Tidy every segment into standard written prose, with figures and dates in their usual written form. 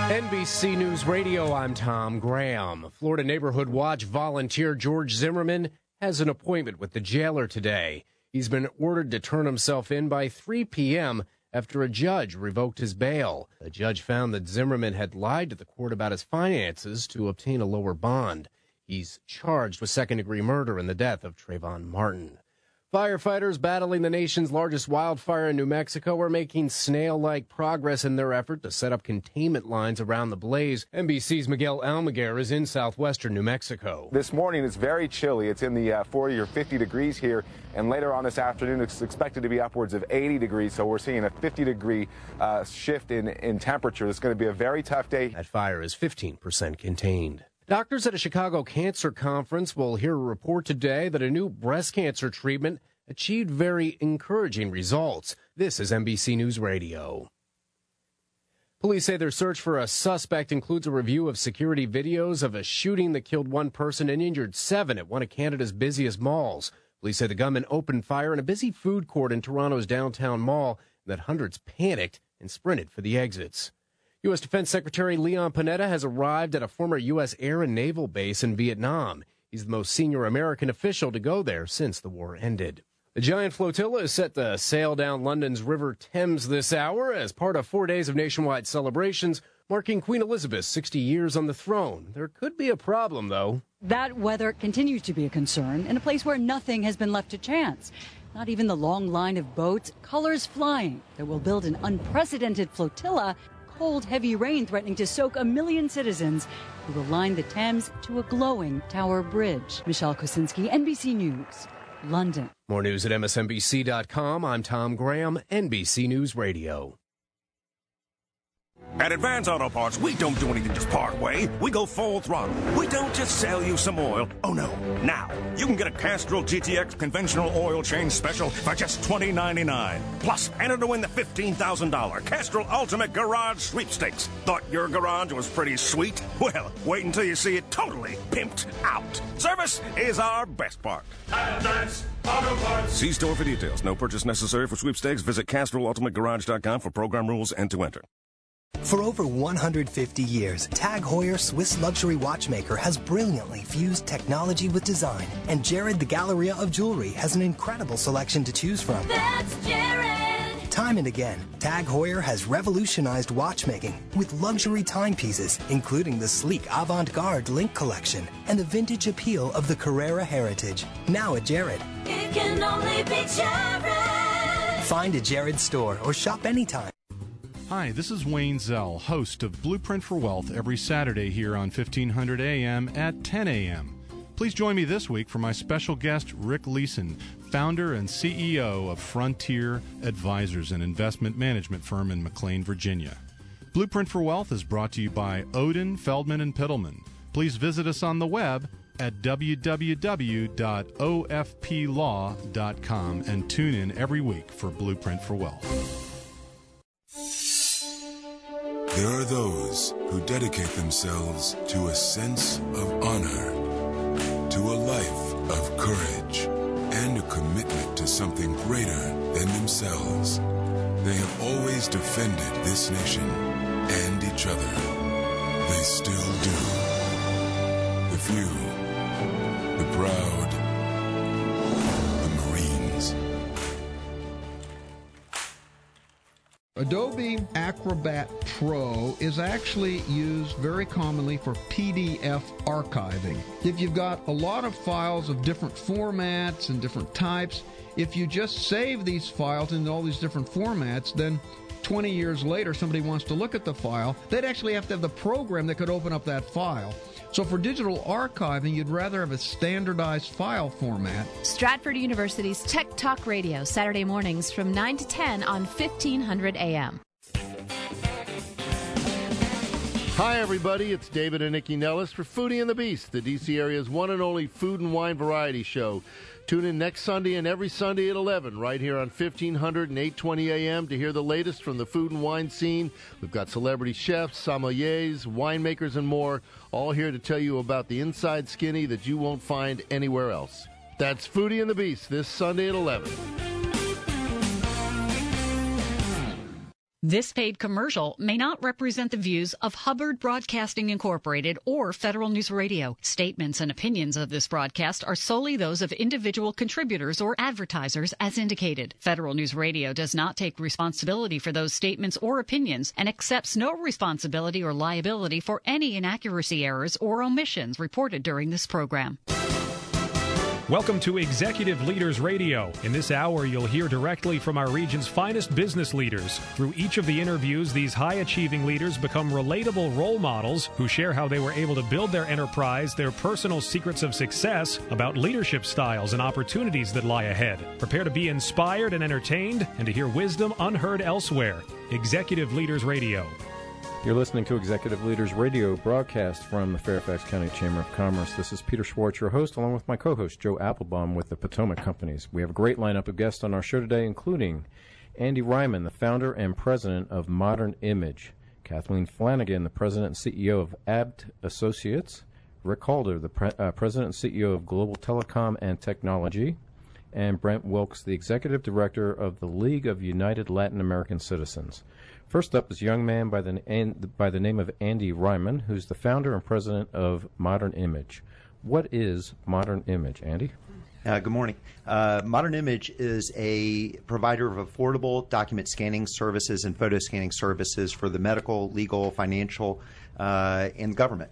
NBC News Radio, I'm Tom Graham. Florida Neighborhood Watch volunteer George Zimmerman has an appointment with the jailer today. He's been ordered to turn himself in by 3 p.m. after a judge revoked his bail. The judge found that Zimmerman had lied to the court about his finances to obtain a lower bond. He's charged with second-degree murder in the death of Trayvon Martin. Firefighters battling the nation's largest wildfire in New Mexico are making snail-like progress in their effort to set up containment lines around the blaze. NBC's Miguel Almaguer is in southwestern New Mexico. This morning it's very chilly. It's in the 40 or 50 degrees here, and later on this afternoon it's expected to be upwards of 80 degrees, so we're seeing a 50-degree shift in temperature. It's going to be a very tough day. That fire is 15% contained. Doctors at a Chicago cancer conference will hear a report today that a new breast cancer treatment achieved very encouraging results. This is NBC News Radio. Police say their search for a suspect includes a review of security videos of a shooting that killed one person and injured 7 at one of Canada's busiest malls. Police say the gunman opened fire in a busy food court in Toronto's downtown mall and that hundreds panicked and sprinted for the exits. U.S. Defense Secretary Leon Panetta has arrived at a former U.S. air and naval base in Vietnam. He's the most senior American official to go there since the war ended. The giant flotilla is set to sail down London's River Thames this hour as part of 4 days of nationwide celebrations marking Queen Elizabeth's 60 years on the throne. There could be a problem, though. That weather continues to be a concern in a place where nothing has been left to chance. Not even the long line of boats, colors flying, that will build an unprecedented flotilla. Cold, heavy rain threatening to soak 1 million citizens who will line the Thames to a glowing Tower Bridge. Michelle Kosinski, NBC News, London. More news at MSNBC.com. I'm Tom Graham, NBC News Radio. At Advance Auto Parts, we don't do anything just part way. We go full throttle. We don't just sell you some oil. Oh, no. Now, you can get a Castrol GTX conventional oil change special for just $20.99. Plus, enter to win the $15,000 Castrol Ultimate Garage Sweepstakes. Thought your garage was pretty sweet? Well, wait until you see it totally pimped out. Service is our best part. Advance Auto Parts. See store for details. No purchase necessary for sweepstakes. Visit CastrolUltimateGarage.com for program rules and to enter. For over 150 years, Tag Heuer Swiss luxury watchmaker has brilliantly fused technology with design, and Jared the Galleria of Jewelry has an incredible selection to choose from. That's Jared! Time and again, Tag Heuer has revolutionized watchmaking with luxury timepieces, including the sleek avant-garde Link collection and the vintage appeal of the Carrera heritage. Now at Jared. It can only be Jared! Find a Jared store or shop anytime. Hi, this is Wayne Zell, host of Blueprint for Wealth every Saturday here on 1500 AM at 10 a.m. Please join me this week for my special guest, Rick Leeson, founder and CEO of Frontier Advisors, an investment management firm in McLean, Virginia. Blueprint for Wealth is brought to you by Odin, Feldman, and Pittleman. Please visit us on the web at www.ofplaw.com and tune in every week for Blueprint for Wealth. There are those who dedicate themselves to a sense of honor, to a life of courage, and a commitment to something greater than themselves. They have always defended this nation and each other. They still do. The few, the proud, the Marines. Adobe Acrobat Pro is actually used very commonly for PDF archiving. If you've got a lot of files of different formats and different types, if you just save these files in all these different formats, then 20 years later somebody wants to look at the file, they'd actually have to have the program that could open up that file. So for digital archiving, you'd rather have a standardized file format. Stratford University's Tech Talk Radio, Saturday mornings from 9 to 10 on 1500 AM. Hi, everybody. It's David and Nikki Nellis for Foodie and the Beast, the D.C. area's one and only food and wine variety show. Tune in next Sunday and every Sunday at 11 right here on 1500 and 820 a.m. to hear the latest from the food and wine scene. We've got celebrity chefs, sommeliers, winemakers, and more, all here to tell you about the inside skinny that you won't find anywhere else. That's Foodie and the Beast this Sunday at 11. This paid commercial may not represent the views of Hubbard Broadcasting Incorporated or Federal News Radio. Statements and opinions of this broadcast are solely those of individual contributors or advertisers as indicated. Federal News Radio does not take responsibility for those statements or opinions and accepts no responsibility or liability for any inaccuracy, errors, or omissions reported during this program. Welcome to Executive Leaders Radio. In this hour, you'll hear directly from our region's finest business leaders. Through each of the interviews, these high-achieving leaders become relatable role models who share how they were able to build their enterprise, their personal secrets of success, about leadership styles and opportunities that lie ahead. Prepare to be inspired and entertained and to hear wisdom unheard elsewhere. Executive Leaders Radio. You're listening to Executive Leaders Radio, broadcast from the Fairfax County Chamber of Commerce. This is Peter Schwartz, your host, along with my co-host, Joe Applebaum, with the Potomac Companies. We have a great lineup of guests on our show today, including Andy Ryman, the founder and president of Modern Image, Kathleen Flanagan, the president and CEO of Abt Associates, Rick Calder, the president and CEO of Global Telecom and Technology, and Brent Wilkes, the executive director of the League of United Latin American Citizens. First up is a young man by the name of Andy Ryman, who's the founder and president of Modern Image. What is Modern Image, Andy? Good morning. Modern Image is a provider of affordable document scanning services and photo scanning services for the medical, legal, financial, and government.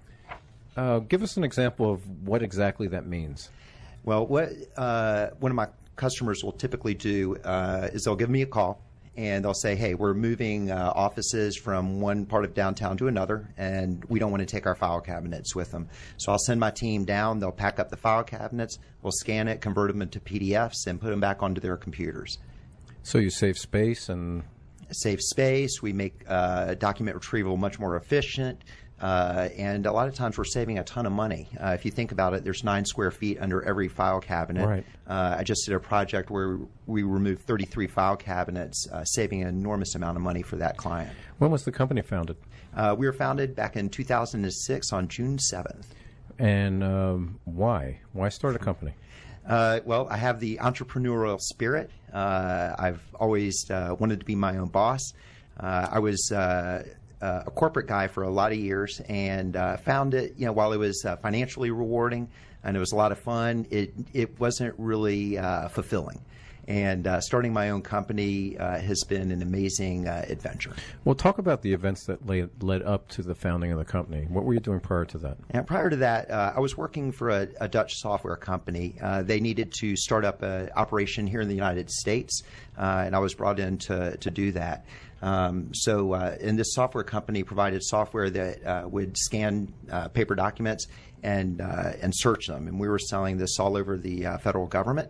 Give us an example of what exactly that means. Well, what one of my customers will typically do is they'll give me a call, and they'll say, hey, we're moving offices from one part of downtown to another, and we don't want to take our file cabinets with them. So I'll send my team down. They'll pack up the file cabinets. We'll scan it, convert them into PDFs, and put them back onto their computers. So you save space and... Save space. We make document retrieval much more efficient. And a lot of times we're saving a ton of money. If you think about it, there's 9 square feet under every file cabinet. Right. I just did a project where we removed 33 file cabinets, saving an enormous amount of money for that client. When was the company founded? We were founded back in 2006 on June 7th. And why? Why start a company? Well, I have the entrepreneurial spirit. I've always wanted to be my own boss. I was... a corporate guy for a lot of years, and found it, while it was financially rewarding and it was a lot of fun, it wasn't really fulfilling. And starting my own company has been an amazing adventure. Well, talk about the events that led up to the founding of the company. What were you doing prior to that? And prior to that, I was working for a Dutch software company. They needed to start up an operation here in the United States, and I was brought in to do that. And this software company provided software that would scan paper documents and search them. And we were selling this all over the federal government.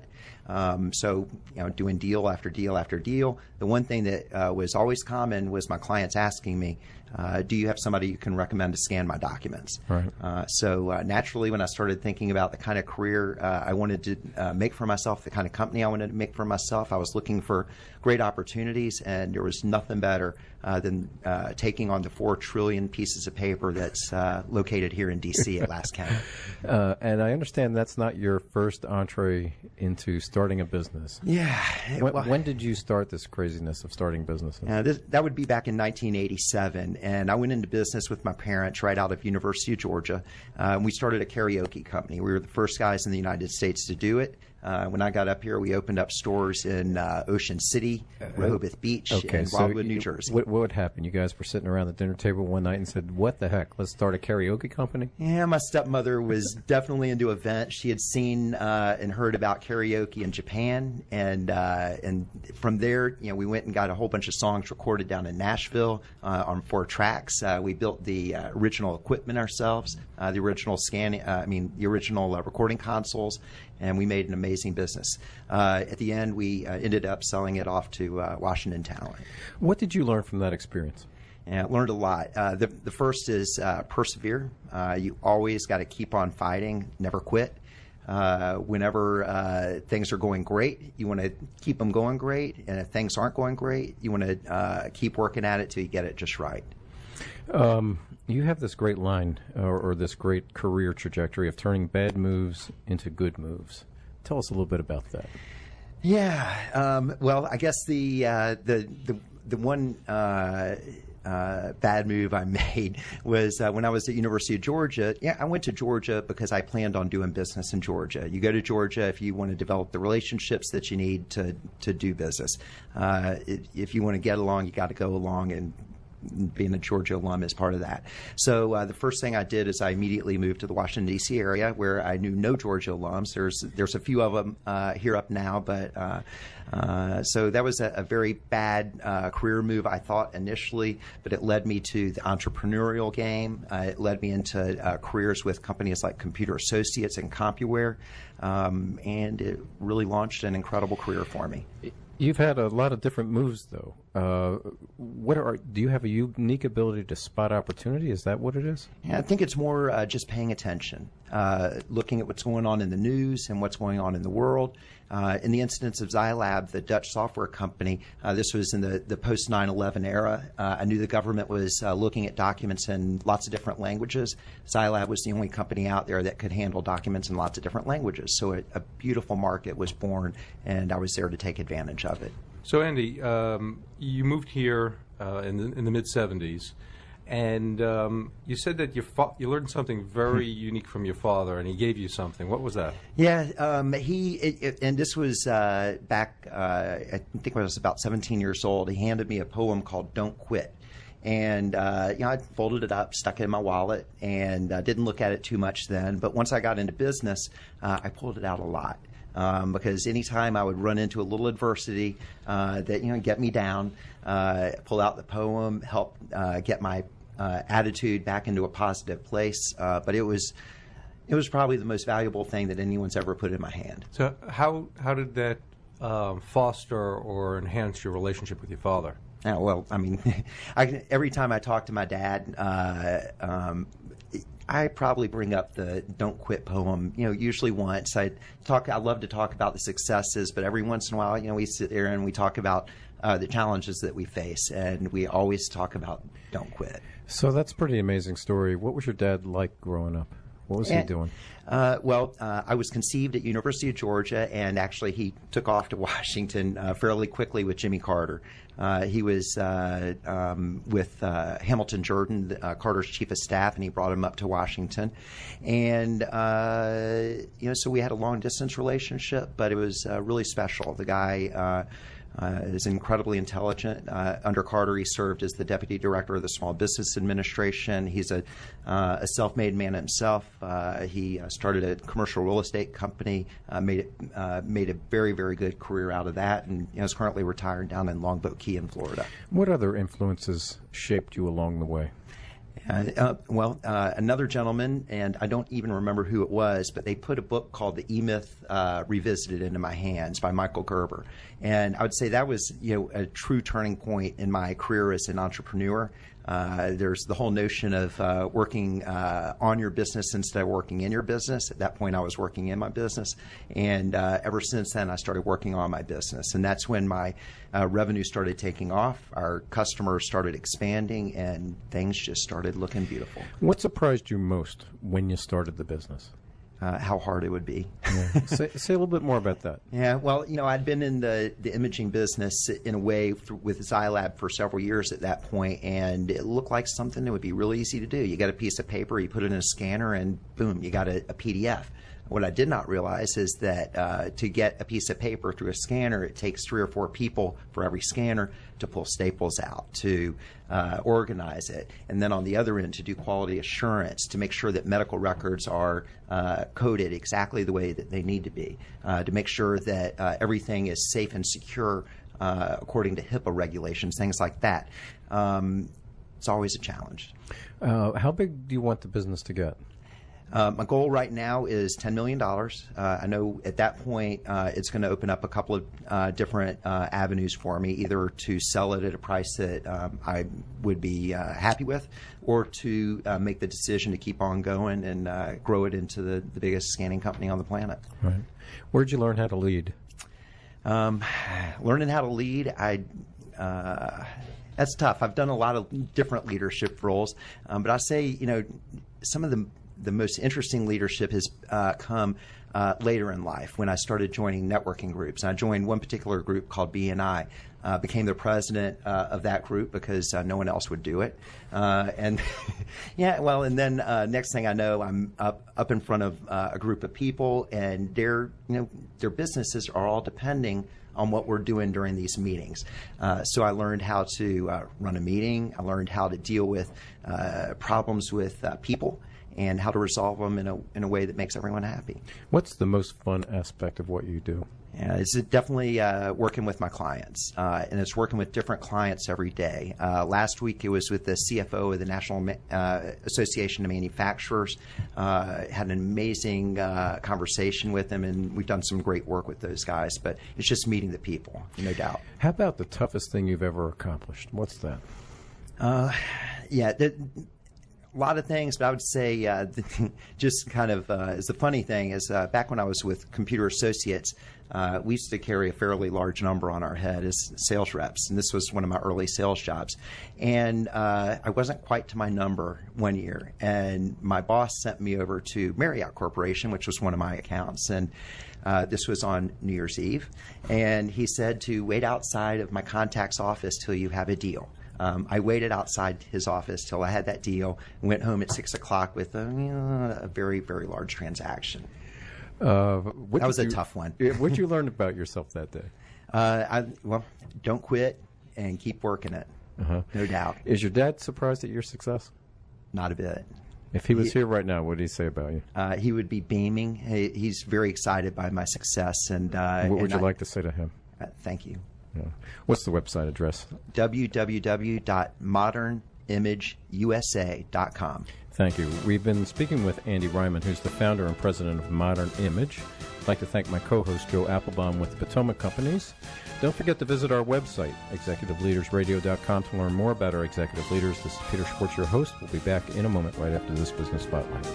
Doing deal after deal after deal. The one thing that was always common was my clients asking me, do you have somebody you can recommend to scan my documents? Right. Naturally, when I started thinking about the kind of career I wanted to make for myself, the kind of company I wanted to make for myself, I was looking for great opportunities, and there was nothing better than taking on the 4 trillion pieces of paper that's located here in D.C. at last count. And I understand that's not your first entree into starting a business. Yeah. When did you start this craziness of starting businesses? That would be back in 1987, and I went into business with my parents right out of University of Georgia. We started a karaoke company. We were the first guys in the United States to do it. When I got up here, we opened up stores in Ocean City, Rehoboth Beach, and Wildwood, New Jersey. What would happen? You guys were sitting around the dinner table one night and said, what the heck, let's start a karaoke company? Yeah, my stepmother was definitely into events. She had seen and heard about karaoke in Japan, and from there, we went and got a whole bunch of songs recorded down in Nashville on 4 tracks. We built the original equipment ourselves, the original recording consoles, and we made an amazing business. At the end, we ended up selling it off to Washington Talent. What did you learn from that experience? Yeah, learned a lot. The first is persevere. You always got to keep on fighting, never quit. Whenever things are going great, you want to keep them going great. And if things aren't going great, you want to keep working at it till you get it just right. You have this great line or this great career trajectory of turning bad moves into good moves. Tell us a little bit about that. Yeah. Well, I guess the the one bad move I made was when I was at University of Georgia. Yeah, I went to Georgia because I planned on doing business in Georgia. You go to Georgia if you want to develop the relationships that you need to do business. If you want to get along, you got to go along, and being a Georgia alum is part of that. So the first thing I did is I immediately moved to the Washington, D.C. area where I knew no Georgia alums. There's a few of them here up now, but so that was a very bad career move, I thought, initially, but it led me to the entrepreneurial game. It led me into careers with companies like Computer Associates and CompuWare, and it really launched an incredible career for me. You've had a lot of different moves, though. Do you have a unique ability to spot opportunity? Is that what it is? Yeah, I think it's more just paying attention, looking at what's going on in the news and what's going on in the world. In the instance of Zilab, the Dutch software company, this was in the post 9/11 era. I knew the government was looking at documents in lots of different languages. Zilab was the only company out there that could handle documents in lots of different languages. So a beautiful market was born, and I was there to take advantage of it. So, Andy, you moved here in the mid-'70s, and you said that you learned something very unique from your father, and he gave you something. What was that? Yeah, and this was back, I think when I was about 17 years old. He handed me a poem called Don't Quit. And I folded it up, stuck it in my wallet, and didn't look at it too much then. But once I got into business, I pulled it out a lot. Because anytime I would run into a little adversity that get me down, pull out the poem, help get my attitude back into a positive place. But it was probably the most valuable thing that anyone's ever put in my hand. So how did that foster or enhance your relationship with your father? Well, I mean, every time I talk to my dad, I probably bring up the "Don't Quit" poem. Usually once. I love to talk about the successes, but every once in a while, we sit there and we talk about the challenges that we face, and we always talk about "Don't Quit." So that's a pretty amazing story. What was your dad like growing up? What was he doing? I was conceived at University of Georgia, and actually he took off to Washington fairly quickly with Jimmy Carter. He was with Hamilton Jordan, Carter's chief of staff, and he brought him up to Washington. And, so we had a long-distance relationship, but it was really special. The guy is incredibly intelligent. Under Carter, he served as the deputy director of the Small Business Administration. He's a self-made man himself. He started a commercial real estate company, made a very, very good career out of that, and is currently retired down in Longboat Key in Florida. What other influences shaped you along the way? Another gentleman, and I don't even remember who it was, but they put a book called The E-Myth Revisited into my hands by Michael Gerber. And I would say that was, a true turning point in my career as an entrepreneur. There's the whole notion of working on your business instead of working in your business. At that point, I was working in my business. And ever since then, I started working on my business. And that's when my revenue started taking off. Our customers started expanding, and things just started looking beautiful. What surprised you most when you started the business? How hard it would be. Yeah. Say a little bit more about that. Yeah, well, I'd been in the imaging business in a way with Zilab for several years at that point, and it looked like something that would be really easy to do. You got a piece of paper, you put it in a scanner, and boom, you got a PDF. What I did not realize is that to get a piece of paper through a scanner, it takes 3 or 4 people for every scanner to pull staples out, to organize it, and then on the other end to do quality assurance, to make sure that medical records are coded exactly the way that they need to be, to make sure that everything is safe and secure according to HIPAA regulations, things like that. It's always a challenge. How big do you want the business to get? My goal right now is $10 million. I know at that point it's going to open up a couple of different avenues for me, either to sell it at a price that I would be happy with, or to make the decision to keep on going and grow it into the biggest scanning company on the planet. Right. Where did you learn how to lead? Learning how to lead, that's tough. I've done a lot of different leadership roles, but I say, some of the most interesting leadership has come later in life when I started joining networking groups. And I joined one particular group called BNI. became the president of that group because no one else would do it. And and then next thing I know, I'm up in front of a group of people, and their businesses are all depending on what we're doing during these meetings. So I learned how to run a meeting. I learned how to deal with problems with people and how to resolve them in a way that makes everyone happy. What's the most fun aspect of what you do? It's definitely working with my clients, and it's working with different clients every day. Last week it was with the CFO of the National Association of Manufacturers. Had an amazing conversation with them, and we've done some great work with those guys, but it's just meeting the people, no doubt. How about the toughest thing you've ever accomplished? What's that? A lot of things, but I would say just kind of is the funny thing is back when I was with Computer Associates, we used to carry a fairly large number on our head as sales reps, and this was one of my early sales jobs. And I wasn't quite to my number one year, and my boss sent me over to Marriott Corporation, which was one of my accounts, and this was on New Year's Eve, and he said to wait outside of my contact's office till you have a deal. I waited outside his office till I had that deal and went home at 6 o'clock with a very, very large transaction. That was a tough one. What did you learn about yourself that day? Don't quit and keep working it. No doubt. Is your dad surprised at your success? Not a bit. If he was here right now, what would he say about you? He would be beaming. He's very excited by my success. And what would you like to say to him? Thank you. Yeah. What's the website address? www.modernimageusa.com. Thank you. We've been speaking with Andy Ryman, who's the founder and president of Modern Image. I'd like to thank my co-host, Joe Applebaum, with the Potomac Companies. Don't forget to visit our website, executiveleadersradio.com, to learn more about our executive leaders. This is Peter Schwartz, your host. We'll be back in a moment right after this Business Spotlight.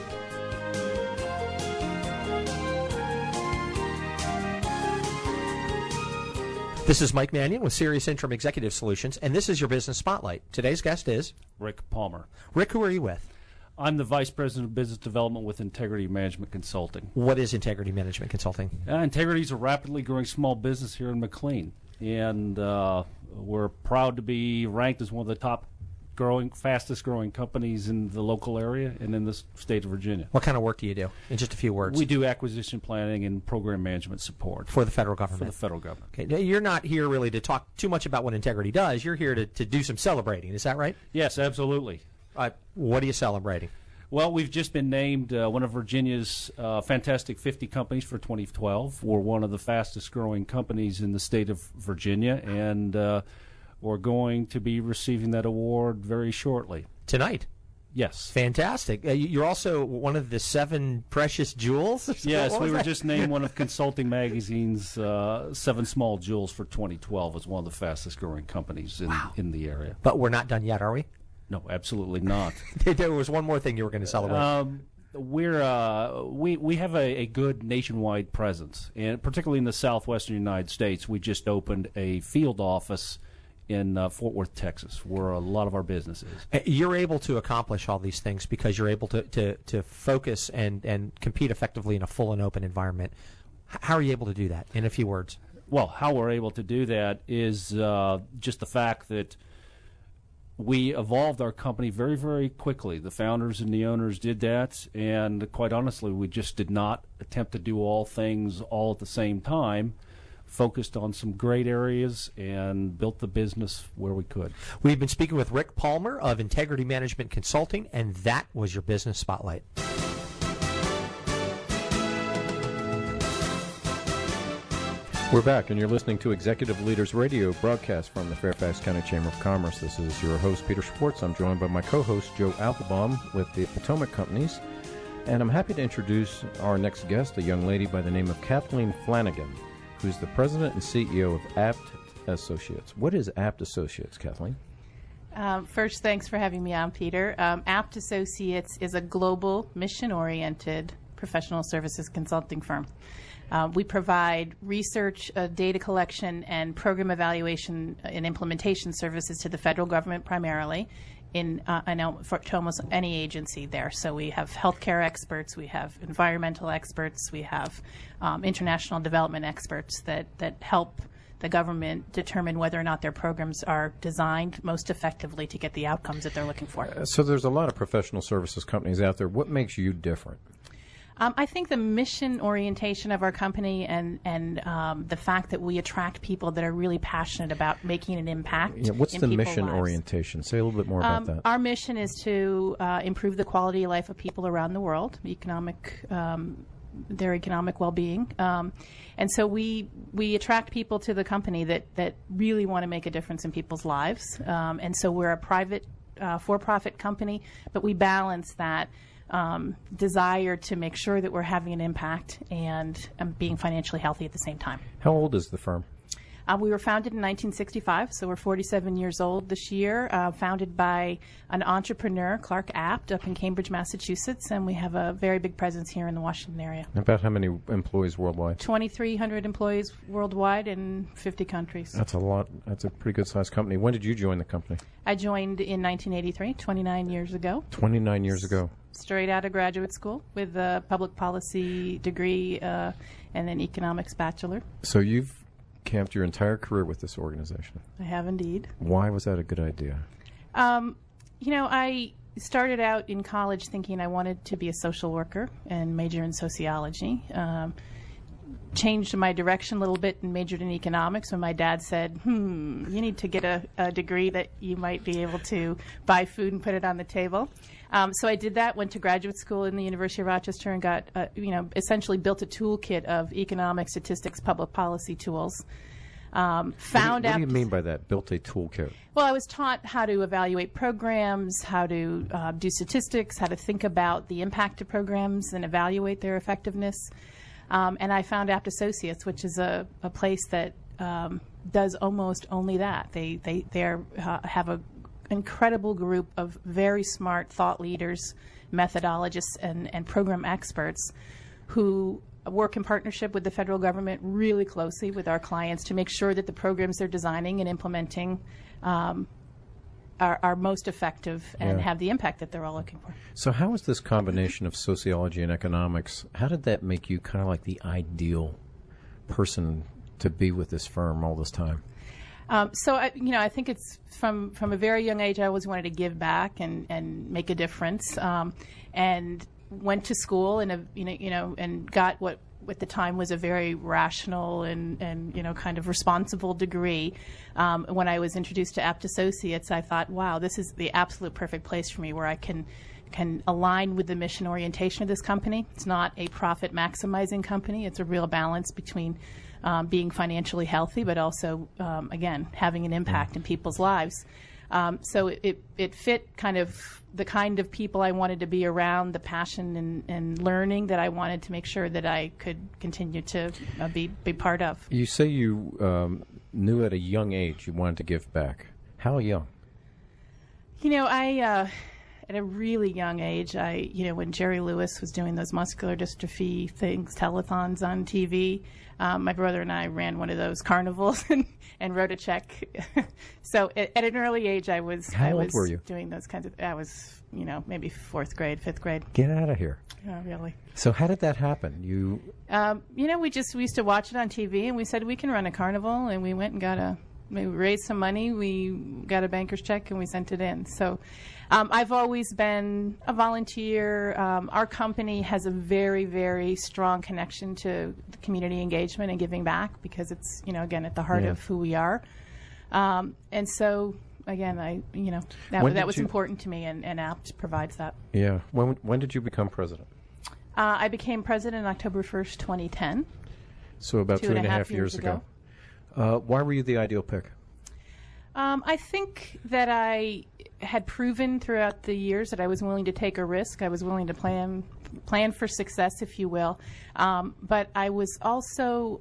This is Mike Mannion with Sirius Interim Executive Solutions, and this is your Business Spotlight. Today's guest is Rick Palmer. Rick, who are you with? I'm the Vice President of Business Development with Integrity Management Consulting. What is Integrity Management Consulting? Integrity is a rapidly growing small business here in McLean, and we're proud to be ranked as one of the top fastest growing companies in the local area and in the state of Virginia. What kind of work do you do? In just a few words. We do acquisition planning and program management support. For the federal government? For the federal government. Okay. Now, you're not here really to talk too much about what Integrity does. You're here to do some celebrating. Is that right? Yes, absolutely. What are you celebrating? Well, we've just been named one of Virginia's Fantastic 50 companies for 2012. We're one of the fastest growing companies in the state of Virginia, and we're going to be receiving that award very shortly. Tonight? Yes. Fantastic. You're also one of the 7 precious jewels? Yes, we were just named one of Consulting Magazine's 7 small jewels for 2012 as one of the fastest growing companies in the area. But we're not done yet, are we? No, absolutely not. There was one more thing you were going to celebrate. We have a good nationwide presence, and particularly in the southwestern United States. We just opened a field office in Fort Worth, Texas, where a lot of our business is. You're able to accomplish all these things because you're able to focus and compete effectively in a full and open environment. How are you able to do that, in a few words? Well, how we're able to do that is just the fact that we evolved our company very, very quickly. The founders and the owners did that, and quite honestly, we just did not attempt to do all things all at the same time. Focused on some great areas and built the business where we could. We've been speaking with Rick Palmer of Integrity Management Consulting, and that was your Business Spotlight. We're back, and you're listening to Executive Leaders Radio, broadcast from the Fairfax County Chamber of Commerce. This is your host, Peter Schwartz. I'm joined by my co-host, Joe Applebaum, with the Potomac Companies. And I'm happy to introduce our next guest, a young lady by the name of Kathleen Flanagan, who's the president and CEO of Apt Associates. What is Apt Associates, Kathleen? First, thanks for having me on, Peter. Apt Associates is a global, mission-oriented professional services consulting firm. We provide research, data collection, and program evaluation and implementation services to the federal government primarily, to almost any agency there. So we have healthcare experts, we have environmental experts, we have international development experts that help the government determine whether or not their programs are designed most effectively to get the outcomes that they're looking for. So there's a lot of professional services companies out there. What makes you different? I think the mission orientation of our company and the fact that we attract people that are really passionate about making an impact. Yeah, what's in the people's mission lives. orientation? Say a little bit more about that. Our mission is to improve the quality of life of people around the world, their economic well-being, and so we attract people to the company that really want to make a difference in people's lives, and so we're a private for-profit company, but we balance that desire to make sure that we're having an impact and being financially healthy at the same time. How old is the firm? We were founded in 1965, so we're 47 years old this year, founded by an entrepreneur, Clark Apt, up in Cambridge, Massachusetts, and we have a very big presence here in the Washington area. About how many employees worldwide? 2,300 employees worldwide in 50 countries. That's a lot. That's a pretty good-sized company. When did you join the company? I joined in 1983, 29 years ago. 29 years ago. Straight out of graduate school with a public policy degree and an economics bachelor. So you've camped your entire career with this organization. I have indeed. Why was that a good idea? I started out in college thinking I wanted to be a social worker and major in sociology. Changed my direction a little bit and majored in economics when my dad said, you need to get a degree that you might be able to buy food and put it on the table. So I did that, went to graduate school in the University of Rochester and got, essentially built a toolkit of economic, statistics, public policy tools. What do you mean by that, built a toolkit? Well, I was taught how to evaluate programs, how to do statistics, how to think about the impact of programs and evaluate their effectiveness. And I found Apt Associates, which is a place that does almost only that. They have an incredible group of very smart thought leaders, methodologists, and program experts who work in partnership with the federal government really closely with our clients to make sure that the programs they're designing and implementing are most effective and have the impact that they're all looking for. So how is this combination of sociology and economics, how did that make you kind of like the ideal person to be with this firm all this time? I think it's from a very young age I always wanted to give back and make a difference, and went to school and got what at the time was a very rational and kind of responsible degree. When I was introduced to Apt Associates, I thought, wow, this is the absolute perfect place for me where I can align with the mission orientation of this company. It's not a profit maximizing company. It's a real balance between being financially healthy, but also, again, having an impact in people's lives. So it fit the kind of people I wanted to be around, the passion and learning that I wanted to make sure that I could continue to be part of. You say you knew at a young age you wanted to give back. How young? At a really young age, when Jerry Lewis was doing those muscular dystrophy things, telethons on TV, my brother and I ran one of those carnivals and wrote a check. So at an early age, I was were you? Doing those kinds of. I was, maybe 4th grade, 5th grade. Get out of here! Oh, really? So how did that happen? You. We used to watch it on TV, and we said we can run a carnival, and we went and we raised some money. We got a banker's check, and we sent it in. So. I've always been a volunteer. Our company has a very, very strong connection to the community engagement and giving back because it's, again, at the heart of who we are. And so, again, that was important to me, and Apt provides that. Yeah. When did you become president? I became president October 1st, 2010. So about 2.5 years ago. Why were you the ideal pick? I think that I had proven throughout the years that I was willing to take a risk. I was willing to plan for success, if you will. But I was also,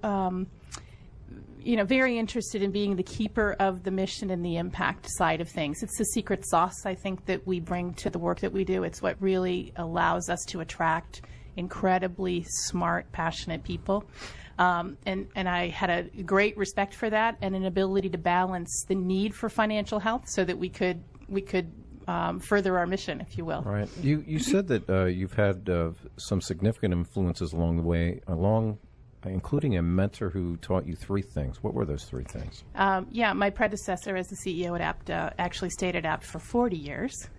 very interested in being the keeper of the mission and the impact side of things. It's the secret sauce, I think, that we bring to the work that we do. It's what really allows us to attract incredibly smart, passionate people. And I had a great respect for that and an ability to balance the need for financial health so that we could further our mission, if you will. Right. You said that you've had some significant influences along including a mentor who taught you 3 things. What were those 3 things? Yeah, my predecessor as the CEO at Apt actually stayed at Apt for 40 years.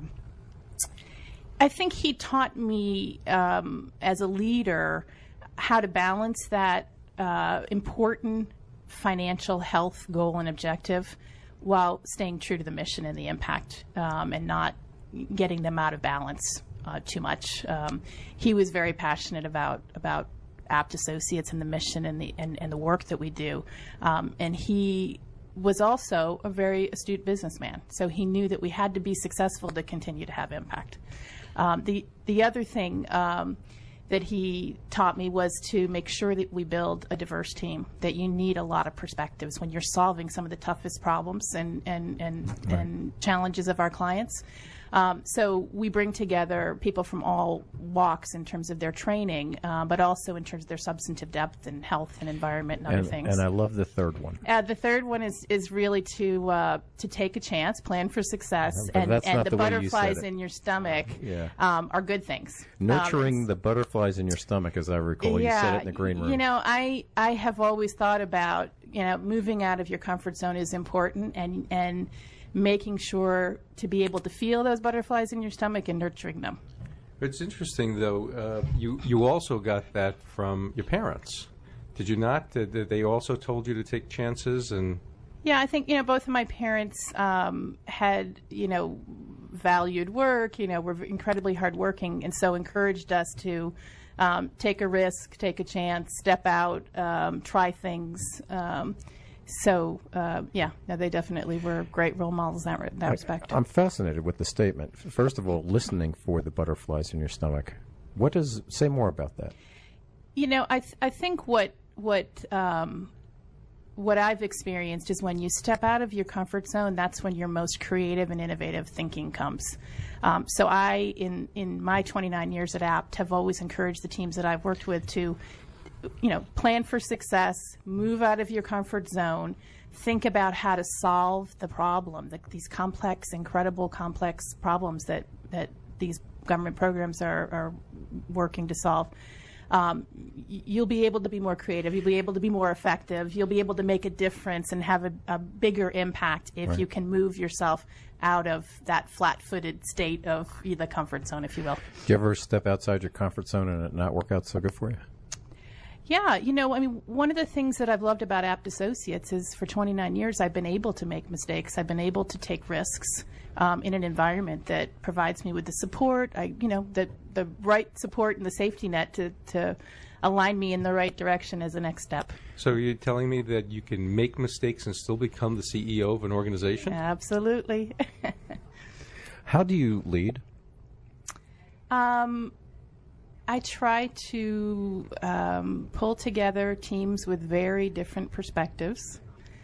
I think he taught me as a leader how to balance that important financial health goal and objective while staying true to the mission and the impact and not getting them out of balance too much. He was very passionate about Apt Associates and the mission and the work that we do. And he was also a very astute businessman. So he knew that we had to be successful to continue to have impact. The other thing that he taught me was to make sure that we build a diverse team, that you need a lot of perspectives when you're solving some of the toughest problems and challenges of our clients. So we bring together people from all walks in terms of their training, but also in terms of their substantive depth and health and environment and other things. And I love the third one. The third one is really to take a chance, plan for success, and the butterflies in your stomach are good things. Nurturing the butterflies in your stomach, as I recall. You said it in the green room. You know, I have always thought about, moving out of your comfort zone is important, and making sure to be able to feel those butterflies in your stomach and nurturing them. It's interesting, though, you also got that from your parents. Did you not? Did they also told you to take chances? And yeah, I think, both of my parents had, valued work, were incredibly hardworking, and so encouraged us to take a risk, take a chance, step out, try things. They definitely were great role models in that respect. I'm fascinated with the statement. First of all, listening for the butterflies in your stomach. Say more about that? I think what I've experienced is when you step out of your comfort zone, that's when your most creative and innovative thinking comes. So I, in my 29 years at Apt, have always encouraged the teams that I've worked with to plan for success, move out of your comfort zone, think about how to solve the problem, these complex, incredible complex problems that these government programs are working to solve. You'll be able to be more creative, you'll be able to be more effective, you'll be able to make a difference and have a bigger impact if you can move yourself out of that flat-footed state of the comfort zone, if you will. Do you ever step outside your comfort zone and it not work out so good for you? Yeah, one of the things that I've loved about Apt Associates is for 29 years I've been able to make mistakes. I've been able to take risks in an environment that provides me with the support, the right support and the safety net to align me in the right direction as the next step. So you're telling me that you can make mistakes and still become the CEO of an organization? Absolutely. How do you lead? I try to pull together teams with very different perspectives,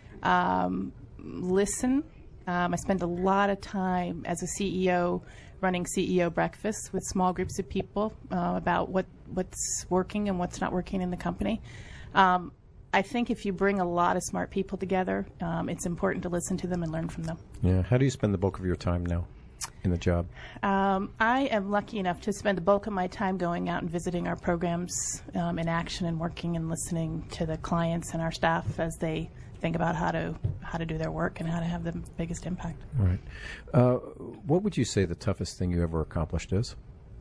listen. I spend a lot of time as a CEO running CEO breakfasts with small groups of people about what's working and what's not working in the company. I think if you bring a lot of smart people together, it's important to listen to them and learn from them. Yeah. How do you spend the bulk of your time now in the job? I am lucky enough to spend the bulk of my time going out and visiting our programs in action and working and listening to the clients and our staff as they think about how to do their work and how to have the biggest impact. Right. What would you say the toughest thing you ever accomplished is?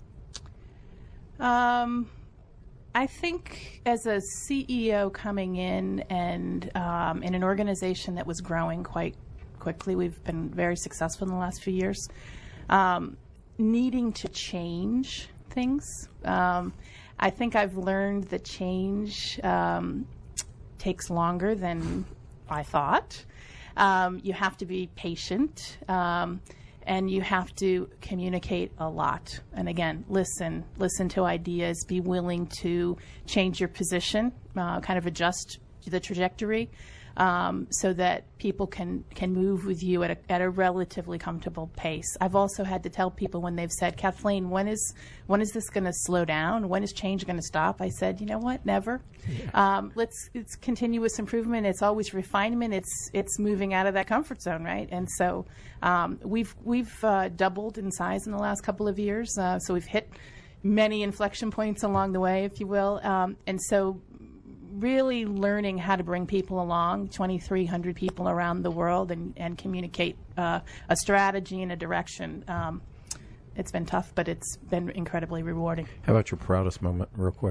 I think as a CEO coming in and in an organization that was growing quite quickly, we've been very successful in the last few years, needing to change things. I think I've learned that change takes longer than I thought. You have to be patient, and you have to communicate a lot. And again, listen to ideas, be willing to change your position, kind of adjust the trajectory, so that people can move with you at a relatively comfortable pace. I've also had to tell people when they've said, Kathleen, when is this going to slow down? When is change going to stop? I said, you know what? Never. It's continuous improvement. It's always refinement. It's moving out of that comfort zone, right? And so we've doubled in size in the last couple of years. So we've hit many inflection points along the way, if you will. And so really learning how to bring people along, 2,300 people around the world, and communicate a strategy and a direction. It's been tough, but it's been incredibly rewarding. How about your proudest moment, real quick?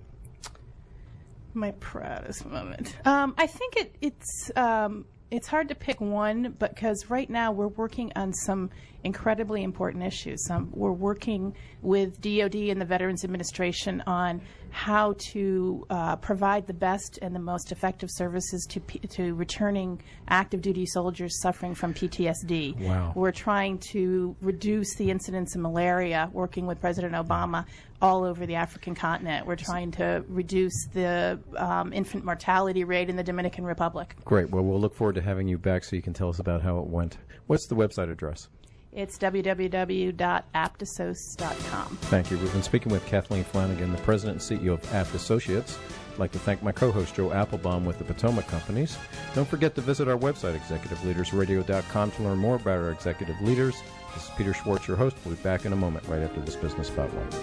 My proudest moment. I think it's hard to pick one, because right now we're working on some incredibly important issues. We're working with DoD and the Veterans Administration on how to provide the best and the most effective services to returning active duty soldiers suffering from PTSD. Wow. We're trying to reduce the incidence of malaria, working with President Obama all over the African continent. We're trying to reduce the infant mortality rate in the Dominican Republic. Great. Well, we'll look forward to having you back so you can tell us about how it went. What's the website address? It's www.aptassociates.com. Thank you. We've been speaking with Kathleen Flanagan, the President and CEO of Apt Associates. I'd like to thank my co-host, Joe Applebaum, with the Potomac Companies. Don't forget to visit our website, executiveleadersradio.com, to learn more about our executive leaders. This is Peter Schwartz, your host. We'll be back in a moment right after this Business Spotlight.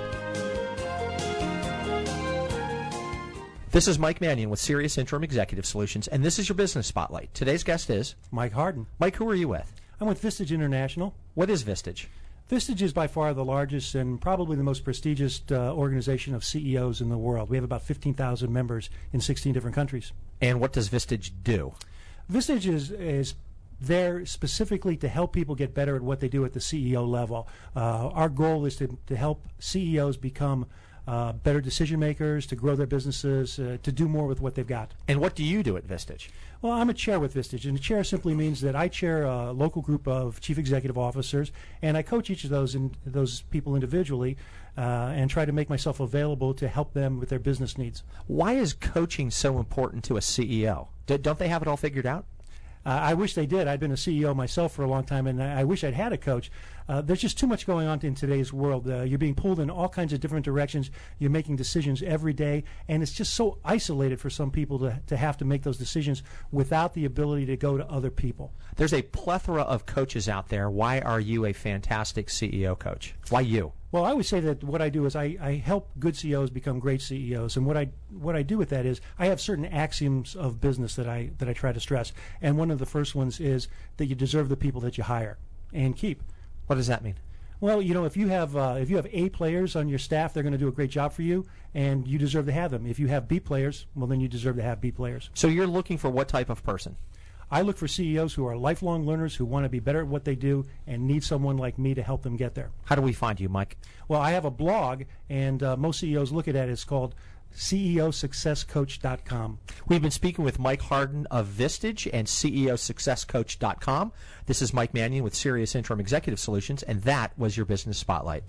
This is Mike Mannion with Sirius Interim Executive Solutions, and this is your Business Spotlight. Today's guest is Mike Harden. Mike, who are you with? I'm with Vistage International. What is Vistage? Vistage is by far the largest and probably the most prestigious organization of CEOs in the world. We have about 15,000 members in 16 different countries. And what does Vistage do? Vistage is there specifically to help people get better at what they do at the CEO level. Our goal is to help CEOs become better decision makers, to grow their businesses, to do more with what they've got. And what do you do at Vistage? Well, I'm a chair with Vistage, and a chair simply means that I chair a local group of chief executive officers, and I coach each of those people individually and try to make myself available to help them with their business needs. Why is coaching so important to a CEO? Don't they have it all figured out? I wish they did. I've been a CEO myself for a long time, and I wish I'd had a coach. There's just too much going on in today's world. You're being pulled in all kinds of different directions. You're making decisions every day, and it's just so isolated for some people to have to make those decisions without the ability to go to other people. There's a plethora of coaches out there. Why are you a fantastic CEO coach? Why you? Well, I would say that what I do is I help good CEOs become great CEOs, and what I do with that is I have certain axioms of business that I try to stress, and one of the first ones is that you deserve the people that you hire and keep. What does that mean? Well, if you have A players on your staff, they're going to do a great job for you, and you deserve to have them. If you have B players, well, then you deserve to have B players. So you're looking for what type of person? I look for CEOs who are lifelong learners, who want to be better at what they do and need someone like me to help them get there. How do we find you, Mike? Well, I have a blog, and most CEOs look at it. It's called CEOSuccessCoach.com. We've been speaking with Mike Harden of Vistage and CEOSuccessCoach.com. This is Mike Mannion with Sirius Interim Executive Solutions, and that was your Business Spotlight.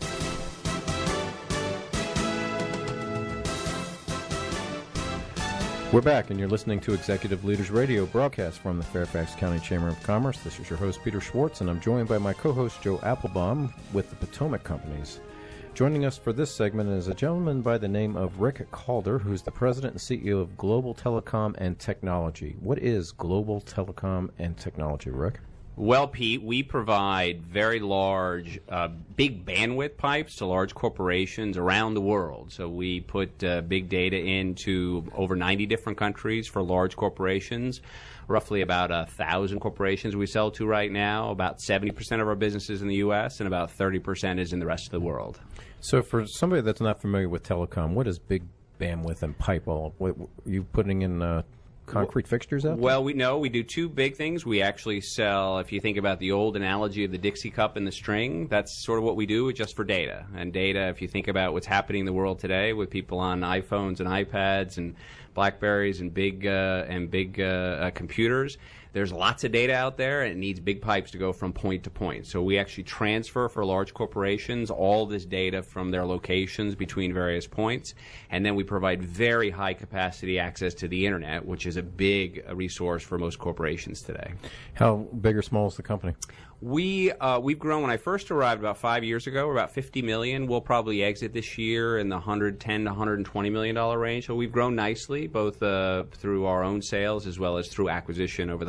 We're back, and you're listening to Executive Leaders Radio, broadcast from the Fairfax County Chamber of Commerce. This is your host, Peter Schwartz, and I'm joined by my co-host, Joe Applebaum, with the Potomac Companies. Joining us for this segment is a gentleman by the name of Rick Calder, who's the president and CEO of Global Telecom and Technology. What is Global Telecom and Technology, Rick? Well, Pete, we provide very large, big bandwidth pipes to large corporations around the world. So we put big data into over 90 different countries for large corporations. Roughly about 1,000 corporations we sell to right now. About 70% of our business is in the U.S., and about 30% is in the rest of the world. So for somebody that's not familiar with telecom, what is big bandwidth and pipe? What, are you putting in concrete fixtures out there? Well, we do two big things. We actually sell, if you think about the old analogy of the Dixie cup and the string, that's sort of what we do, just for data. And data, if you think about what's happening in the world today with people on iPhones and iPads and BlackBerries and big computers, there's lots of data out there, and it needs big pipes to go from point to point. So we actually transfer for large corporations all this data from their locations between various points, and then we provide very high capacity access to the internet, which is a big resource for most corporations today. How big or small is the company? We've grown. When I first arrived about 5 years ago, we're about $50 million. We'll probably exit this year in the $110 to $120 million range. So we've grown nicely, both through our own sales as well as through acquisition over the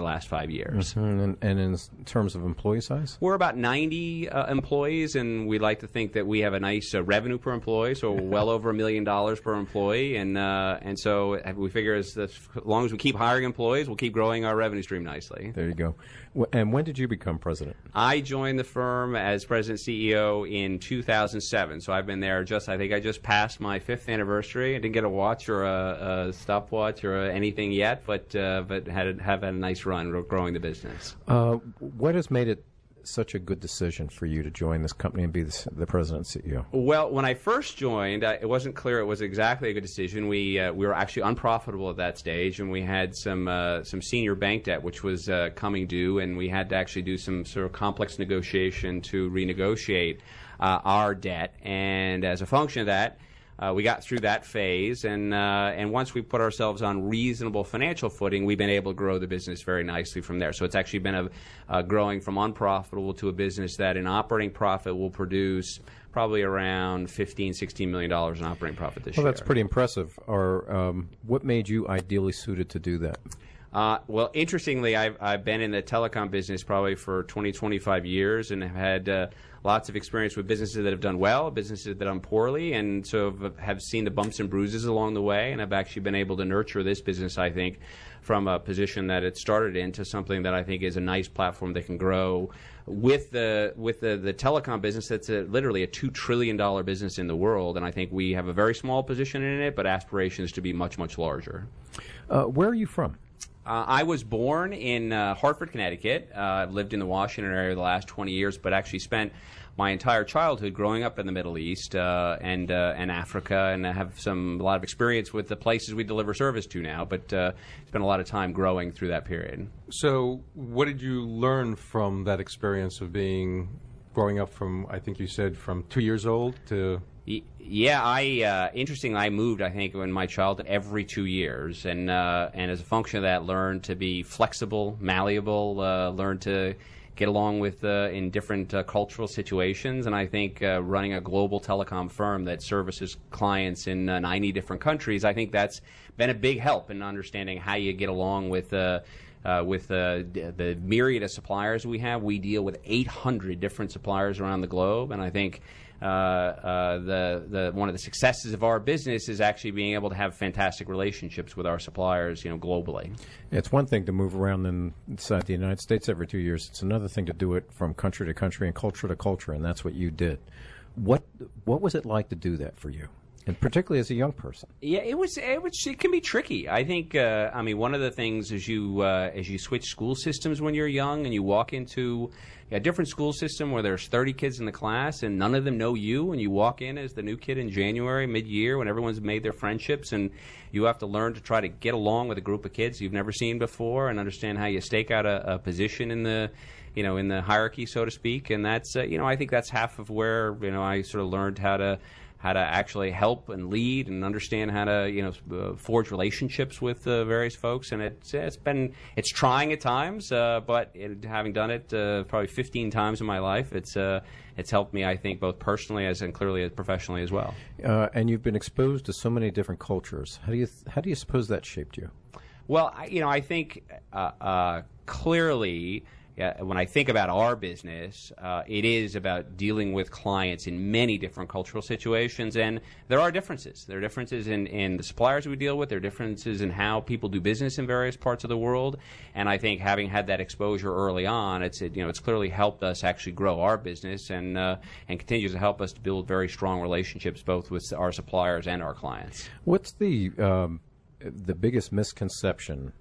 last 5 years. And in terms of employee size? We're about 90 employees, and we like to think that we have a nice revenue per employee, so well over $1 million per employee. And so we figure as long as we keep hiring employees, we'll keep growing our revenue stream nicely. There you go. And when did you become president? I joined the firm as president CEO in 2007. So I've been there I think I just passed my 5th anniversary. I didn't get a watch or a stopwatch or anything yet, but have had a nice run growing the business. What has made it such a good decision for you to join this company and be the president and CEO? Well, when I first joined, it wasn't clear it was exactly a good decision. We were actually unprofitable at that stage, and we had some senior bank debt which was coming due, and we had to actually do some sort of complex negotiation to renegotiate our debt. And as a function of that, we got through that phase, and once we put ourselves on reasonable financial footing, we've been able to grow the business very nicely from there. So it's actually been growing from unprofitable to a business that in operating profit will produce probably around $15-16 million in operating profit this year. Well, that's pretty impressive. What made you ideally suited to do that? Well, interestingly, I've been in the telecom business probably for 20-25 years and have had lots of experience with businesses that have done well, businesses that have done poorly, and so have seen the bumps and bruises along the way, and I've actually been able to nurture this business, I think, from a position that it started in to something that I think is a nice platform that can grow with the telecom business. That's literally a $2 trillion business in the world, and I think we have a very small position in it, but aspirations to be much, much larger. Where are you from? I was born in Hartford, Connecticut. I've lived in the Washington area the last 20 years, but actually spent my entire childhood growing up in the Middle East and Africa, and I have a lot of experience with the places we deliver service to now, but spent a lot of time growing through that period. So what did you learn from that experience of growing up from, I think you said, from 2 years old to... Yeah, interestingly, I moved, I think, in my childhood every 2 years, and as a function of that, learned to be flexible, malleable, learned to get along with in different cultural situations, and I think running a global telecom firm that services clients in 90 different countries, I think that's been a big help in understanding how you get along with the myriad of suppliers we have. We deal with 800 different suppliers around the globe, and I think one of the successes of our business is actually being able to have fantastic relationships with our suppliers, globally. It's one thing to move around inside the United States every 2 years. It's another thing to do it from country to country and culture to culture, and that's what you did. What was it like to do that for you? And particularly as a young person. Yeah, it can be tricky. I think, one of the things as you switch school systems when you're young and you walk into a different school system where there's 30 kids in the class and none of them know you, and you walk in as the new kid in January, mid-year, when everyone's made their friendships, and you have to learn to try to get along with a group of kids you've never seen before and understand how you stake out a position in the in the hierarchy, so to speak. And that's, I think that's half of where, I sort of learned how to actually help and lead and understand how to forge relationships with various folks, and it's trying at times, but having done it probably 15 times in my life, it's helped me, I think, both personally and clearly professionally as well. And you've been exposed to so many different cultures. How do you suppose that shaped you? Well, I think clearly. When I think about our business, it is about dealing with clients in many different cultural situations, and there are differences. There are differences in the suppliers we deal with. There are differences in how people do business in various parts of the world, and I think having had that exposure early on, it's clearly helped us actually grow our business and continues to help us to build very strong relationships both with our suppliers and our clients. What's the biggest misconception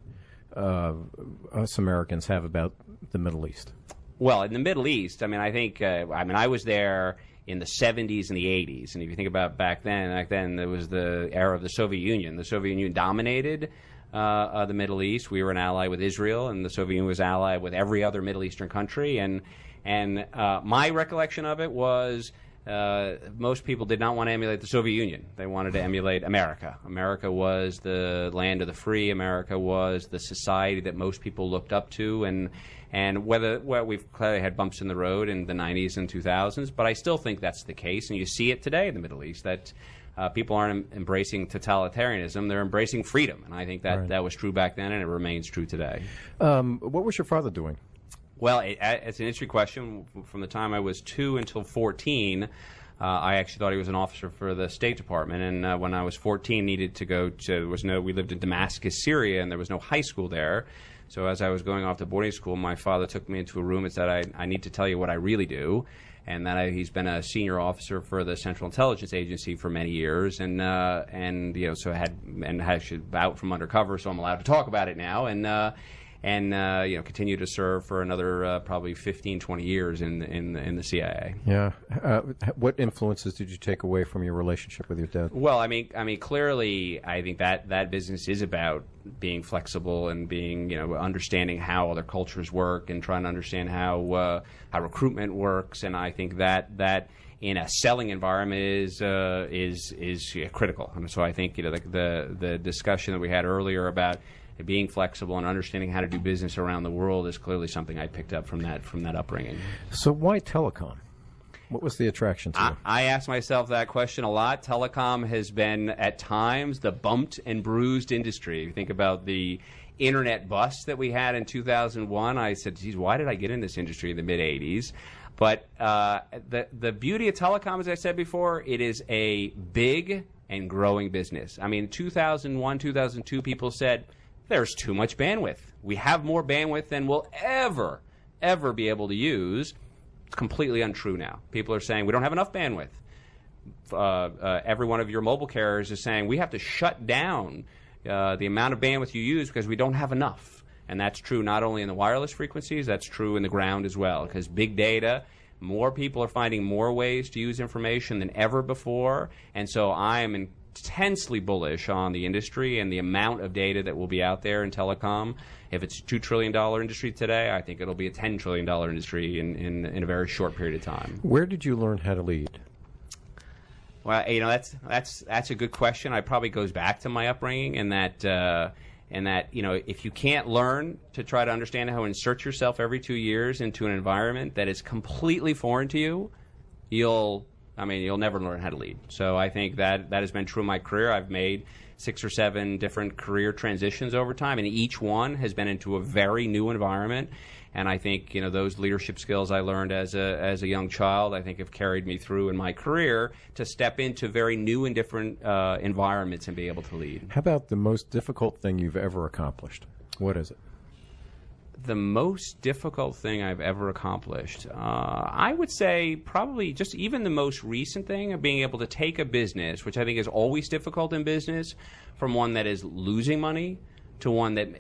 us Americans have about the Middle East? Well, in the Middle East, I think, I was there in the 70s and the 80s, and if you think about back then there was the era of the Soviet Union. The Soviet Union dominated the Middle East. We were an ally with Israel, and the Soviet Union was allied with every other Middle Eastern country, and my recollection of it was most people did not want to emulate the Soviet Union. They wanted to emulate America. America was the land of the free. America was the society that most people looked up to, and we've clearly had bumps in the road in the 90s and 2000s, but I still think that's the case, and you see it today in the Middle East, that people aren't embracing totalitarianism; they're embracing freedom, and I think that that was true back then, and it remains true today. What was your father doing? Well, it's an interesting question. From the time I was 2 until 14, I actually thought he was an officer for the State Department, and when I was 14, needed to go to we lived in Damascus, Syria, and there was no high school there. So as I was going off to boarding school, my father took me into a room and said, "I need to tell you what I really do." And that he's been a senior officer for the Central Intelligence Agency for many years, and so had actually out from undercover, so I'm allowed to talk about it now, and continue to serve for another probably 15, 20 years in the CIA. Yeah. What influences did you take away from your relationship with your dad? Well, I mean, clearly, I think that business is about being flexible and being, understanding how other cultures work and trying to understand how recruitment works. And I think that in a selling environment is critical. And so I think the discussion that we had earlier about being flexible and understanding how to do business around the world is clearly something I picked up from that upbringing. So why telecom? What was the attraction to you? I ask myself that question a lot. Telecom has been, at times, the bumped and bruised industry. If you think about the internet bust that we had in 2001, I said, geez, why did I get in this industry in the mid-'80s? But the beauty of telecom, as I said before, it is a big and growing business. I mean, 2001, 2002, people said, there's too much bandwidth. We have more bandwidth than we'll ever be able to use. It's completely untrue now. People are saying we don't have enough bandwidth. Every one of your mobile carriers is saying we have to shut down the amount of bandwidth you use because we don't have enough. And that's true not only in the wireless frequencies, that's true in the ground as well. Because big data, more people are finding more ways to use information than ever before. And so I am intensely bullish on the industry and the amount of data that will be out there in telecom. If it's a $2 trillion industry today, I think it'll be a $10 trillion industry in a very short period of time. Where did you learn how to lead? Well, that's a good question. It probably goes back to my upbringing, and that if you can't learn to try to understand how to insert yourself every 2 years into an environment that is completely foreign to you, you'll never learn how to lead. So I think that has been true in my career. I've made 6 or 7 different career transitions over time, and each one has been into a very new environment. And I think those leadership skills I learned as a young child, I think have carried me through in my career to step into very new and different environments and be able to lead. How about the most difficult thing you've ever accomplished? What is it? The most difficult thing I've ever accomplished, I would say probably just even the most recent thing of being able to take a business, which I think is always difficult in business, from one that is losing money to one that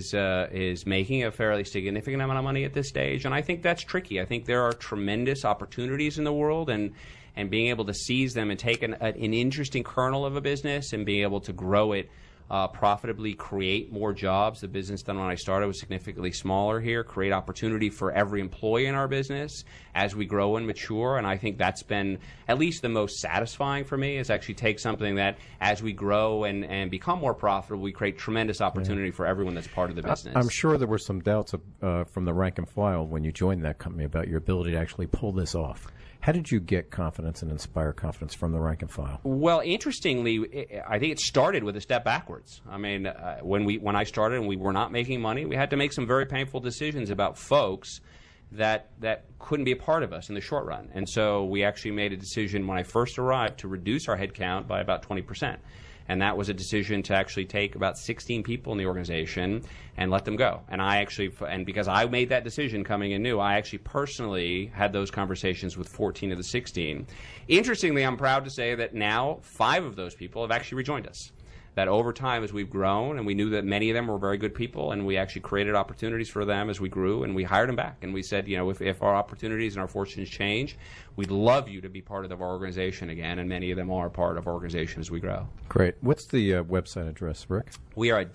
is making a fairly significant amount of money at this stage. And I think that's tricky. I think there are tremendous opportunities in the world, and being able to seize them and take an interesting kernel of a business and being able to grow it profitably, create more jobs. The business than when I started was significantly smaller here, create opportunity for every employee in our business as we grow and mature. And I think that's been at least the most satisfying for me, is actually take something that as we grow and become more profitable, we create tremendous opportunity for everyone that's part of the business. I'm sure there were some doubts from the rank and file when you joined that company about your ability to actually pull this off. How did you get confidence and inspire confidence from the rank and file? Well, interestingly, I think it started with a step backwards. I mean, when I started and we were not making money, we had to make some very painful decisions about folks that couldn't be a part of us in the short run. And so we actually made a decision when I first arrived to reduce our headcount by about 20%. And that was a decision to actually take about 16 people in the organization and let them go. And because I made that decision coming in new, I actually personally had those conversations with 14 of the 16. Interestingly, I'm proud to say that now 5 of those people have actually rejoined us. That over time, as we've grown, and we knew that many of them were very good people, and we actually created opportunities for them as we grew, and we hired them back. And we said, if our opportunities and our fortunes change, we'd love you to be part of our organization again, and many of them are part of our organization as we grow. Great. What's the website address, Rick? We are at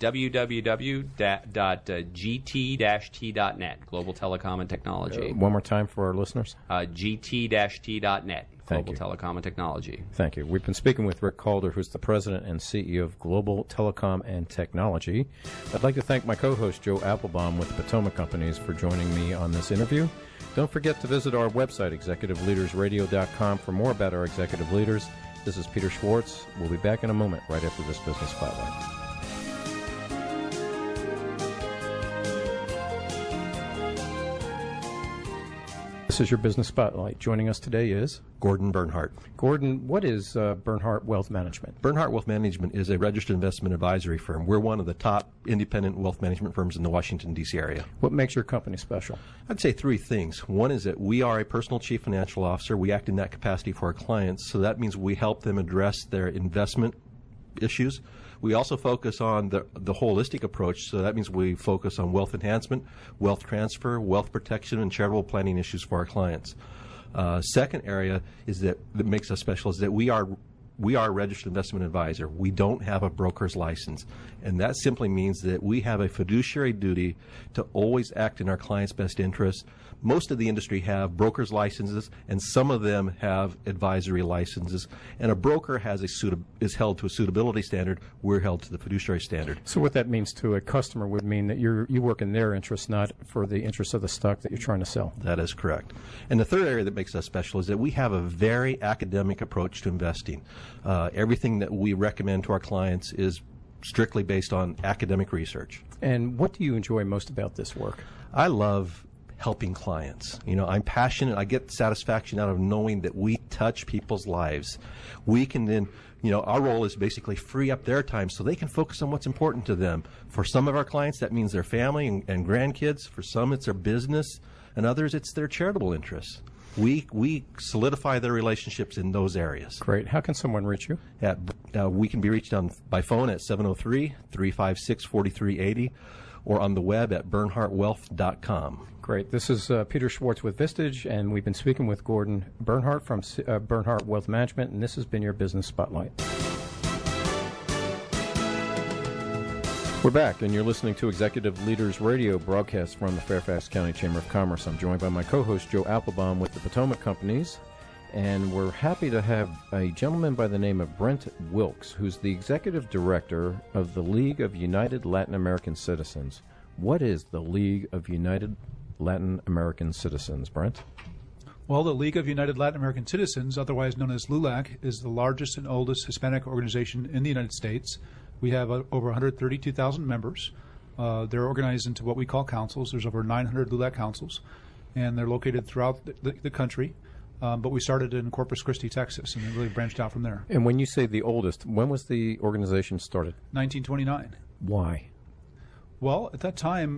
www.gt-t.net, Global Telecom and Technology. One more time for our listeners. gt-t.net. Global Thank you. Telecom and Technology. Thank you. We've been speaking with Rick Calder, who's the president and CEO of Global Telecom and Technology. I'd like to thank my co-host, Joe Applebaum with the Potomac Companies, for joining me on this interview. Don't forget to visit our website, executiveleadersradio.com, for more about our executive leaders This is Peter Schwartz. We'll be back in a moment right after this Business Spotlight. This is your Business Spotlight. Joining us today is Gordon Bernhardt. Gordon, what is Bernhardt Wealth Management? Bernhardt Wealth Management is a registered investment advisory firm. We're one of the top independent wealth management firms in the Washington, D.C. area. What makes your company special? I'd say three things. One is that we are a personal chief financial officer. We act in that capacity for our clients, so that means we help them address their investment issues. We also focus on the holistic approach, so that means we focus on wealth enhancement, wealth transfer, wealth protection, and charitable planning issues for our clients. Second area is that makes us special is that we are a registered investment advisor. We don't have a broker's license, and that simply means that we have a fiduciary duty to always act in our clients' best interest. Most of the industry have broker's licenses, and some of them have advisory licenses. And a broker is held to a suitability standard. We're held to the fiduciary standard. So what that means to a customer would mean that you work in their interest, not for the interest of the stock that you're trying to sell. That is correct. And the third area that makes us special is that we have a very academic approach to investing. Everything that we recommend to our clients is strictly based on academic research. And what do you enjoy most about this work? I love helping clients. I'm passionate. I get satisfaction out of knowing that we touch people's lives. We can then, our role is basically free up their time so they can focus on what's important to them. For some of our clients, that means their family and grandkids. For some, it's their business, and others, it's their charitable interests. We solidify their relationships in those areas. Great. How can someone reach you? We can be reached by phone at 703-356-4380 or on the web at bernhardtwealth.com. Great. This is Peter Schwartz with Vistage, and we've been speaking with Gordon Bernhardt from Bernhardt Wealth Management, and this has been your Business Spotlight. We're back, and you're listening to Executive Leaders Radio, broadcast from the Fairfax County Chamber of Commerce. I'm joined by my co-host, Joe Applebaum, with the Potomac Companies, and we're happy to have a gentleman by the name of Brent Wilkes, who's the Executive Director of the League of United Latin American Citizens. What is the League of United Latin American Citizens, Brent? Well, the League of United Latin American Citizens, otherwise known as LULAC, is the largest and oldest Hispanic organization in the United States. We have over 132,000 members. They're organized into what we call councils. There's over 900 LULAC councils, and they're located throughout the country. But we started in Corpus Christi, Texas, and it really branched out from there. And when you say the oldest, when was the organization started? 1929. Why? Well, at that time,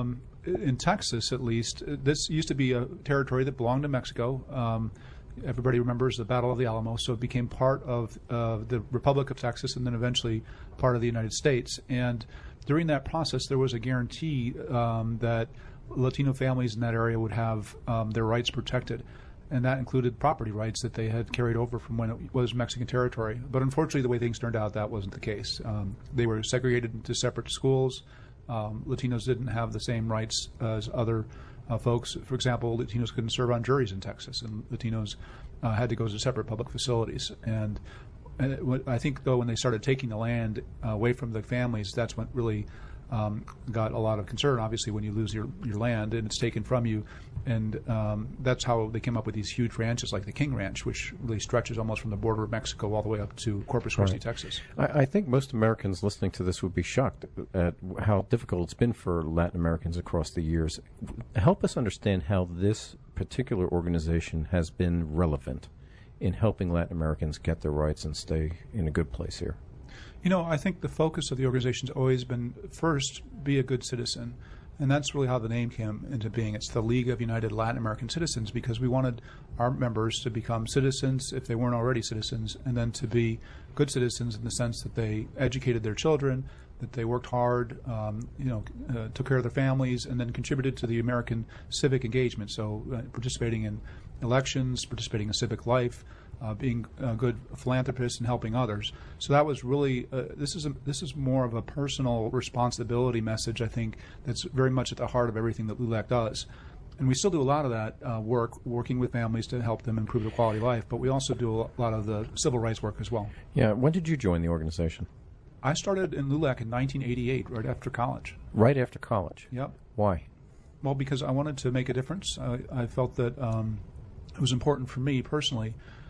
in Texas at least, this used to be a territory that belonged to Mexico. Everybody remembers the Battle of the Alamo, so it became part of the Republic of Texas and then eventually part of the United States. And during that process, there was a guarantee that Latino families in that area would have their rights protected. And that included property rights that they had carried over from when it was Mexican territory. But unfortunately, the way things turned out, that wasn't the case. They were segregated into separate schools. Latinos didn't have the same rights as other folks. For example, Latinos couldn't serve on juries in Texas, and Latinos had to go to separate public facilities. And I think, though, when they started taking the land away from the families, that's what really got a lot of concern, obviously, when you lose your land and it's taken from you. And that's how they came up with these huge ranches like the King Ranch, which really stretches almost from the border of Mexico all the way up to Corpus Christi, Texas. I think most Americans listening to this would be shocked at how difficult it's been for Latin Americans across the years. Help us understand how this particular organization has been relevant in helping Latin Americans get their rights and stay in a good place here. I think the focus of the organization's always been, first, be a good citizen. And that's really how the name came into being. It's the League of United Latin American Citizens, because we wanted our members to become citizens if they weren't already citizens, and then to be good citizens in the sense that they educated their children, that they worked hard, took care of their families, and then contributed to the American civic engagement. So participating in elections, participating in civic life, being a good philanthropist and helping others. So that was really this is more of a personal responsibility message, I think, that's very much at the heart of everything that LULAC does. And we still do a lot of that working with families to help them improve their quality of life, but we also do a lot of the civil rights work as well. Yeah. When did you join the organization? I started in LULAC in 1988, right after college. Right after college? Yep. Why? Well, because I wanted to make a difference. I felt that it was important for me personally